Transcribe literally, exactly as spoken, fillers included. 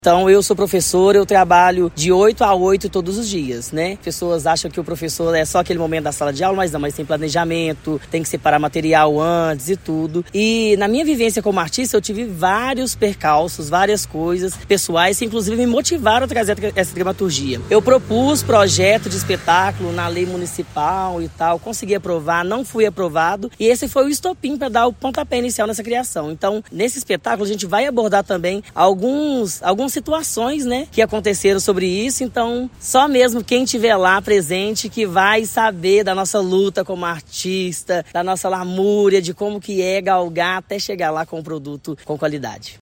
Então, eu sou professora, eu trabalho de oito a oito todos os dias, né? Pessoas acham que o professor é só aquele momento da sala de aula, mas não, mas tem planejamento, tem que separar material antes e tudo. E na minha vivência como artista, eu tive vários percalços, várias coisas pessoais que inclusive me motivaram a trazer essa dramaturgia. Eu propus projeto de espetáculo na lei municipal e tal, consegui aprovar, não fui aprovado, e esse foi o estopim para dar o pontapé inicial nessa criação. Então, nesse espetáculo, a gente vai abordar também alguns, alguns situações, né, que aconteceram sobre isso. Então, só mesmo quem estiver lá presente que vai saber da nossa luta como artista, da nossa lamúria, de como que é galgar até chegar lá com um produto com qualidade.